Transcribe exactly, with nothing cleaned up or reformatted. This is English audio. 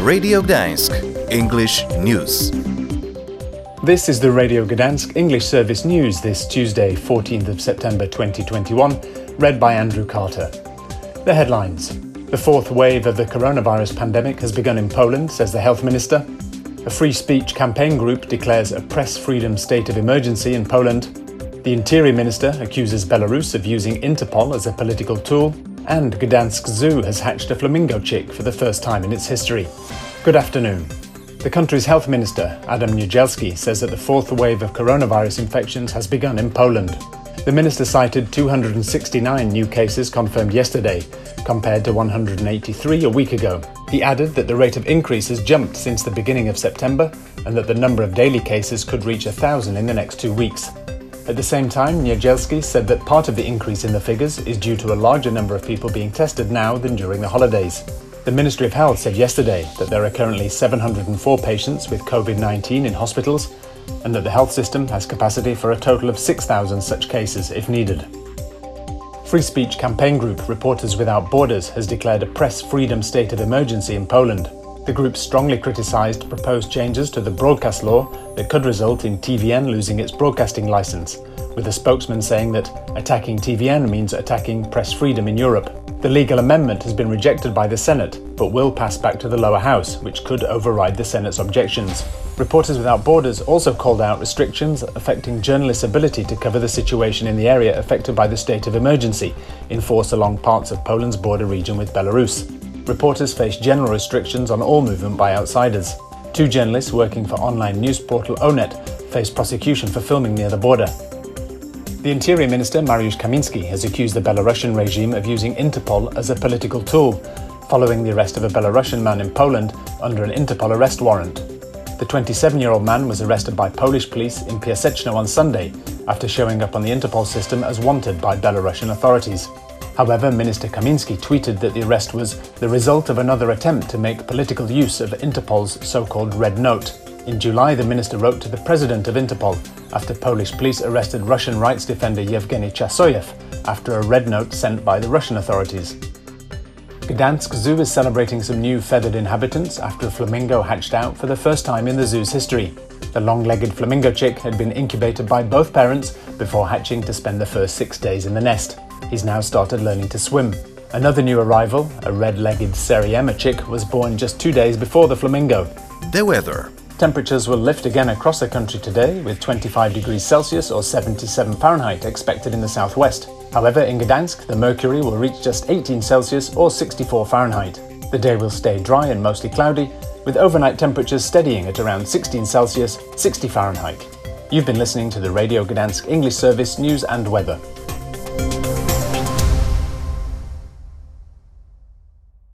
Radio Gdańsk English News. This is the Radio Gdańsk English Service News this Tuesday, fourteenth of September twenty twenty-one, read by Andrew Carter. The headlines. The fourth wave of the coronavirus pandemic has begun in Poland, says the Health Minister. A free speech campaign group declares a press freedom state of emergency in Poland. The Interior Minister accuses Belarus of using Interpol as a political tool. And Gdansk Zoo has hatched a flamingo chick for the first time in its history. Good afternoon. The country's health minister, Adam Niedzielski, says that the fourth wave of coronavirus infections has begun in Poland. The minister cited two hundred sixty-nine new cases confirmed yesterday, compared to one hundred eighty-three a week ago. He added that the rate of increase has jumped since the beginning of September and that the number of daily cases could reach a thousand in the next two weeks. At the same time, Niedzielski said that part of the increase in the figures is due to a larger number of people being tested now than during the holidays. The Ministry of Health said yesterday that there are currently seven hundred four patients with COVID nineteen in hospitals and that the health system has capacity for a total of six thousand such cases if needed. Free speech campaign group Reporters Without Borders has declared a press freedom state of emergency in Poland. The group strongly criticised proposed changes to the broadcast law that could result in T V N losing its broadcasting licence, with a spokesman saying that attacking T V N means attacking press freedom in Europe. The legal amendment has been rejected by the Senate, but will pass back to the lower house, which could override the Senate's objections. Reporters Without Borders also called out restrictions affecting journalists' ability to cover the situation in the area affected by the state of emergency, in force along parts of Poland's border region with Belarus. Reporters face general restrictions on all movement by outsiders. Two journalists working for online news portal Onet face prosecution for filming near the border. The Interior Minister, Mariusz Kamiński, has accused the Belarusian regime of using Interpol as a political tool, following the arrest of a Belarusian man in Poland under an Interpol arrest warrant. The twenty-seven-year-old man was arrested by Polish police in Piaseczno on Sunday after showing up on the Interpol system as wanted by Belarusian authorities. However, Minister Kamiński tweeted that the arrest was the result of another attempt to make political use of Interpol's so-called Red Note. In July, the minister wrote to the president of Interpol after Polish police arrested Russian rights defender Yevgeny Chasoyev after a Red Note sent by the Russian authorities. Gdansk Zoo is celebrating some new feathered inhabitants after a flamingo hatched out for the first time in the zoo's history. The long-legged flamingo chick had been incubated by both parents before hatching to spend the first six days in the nest. He's now started learning to swim. Another new arrival, a red-legged Seriema chick, was born just two days before the flamingo. The weather. Temperatures will lift again across the country today, with twenty-five degrees Celsius or seventy-seven Fahrenheit expected in the southwest. However, in Gdansk, the mercury will reach just eighteen Celsius or sixty-four Fahrenheit. The day will stay dry and mostly cloudy, with overnight temperatures steadying at around sixteen Celsius, sixty Fahrenheit. You've been listening to the Radio Gdansk English Service News and Weather.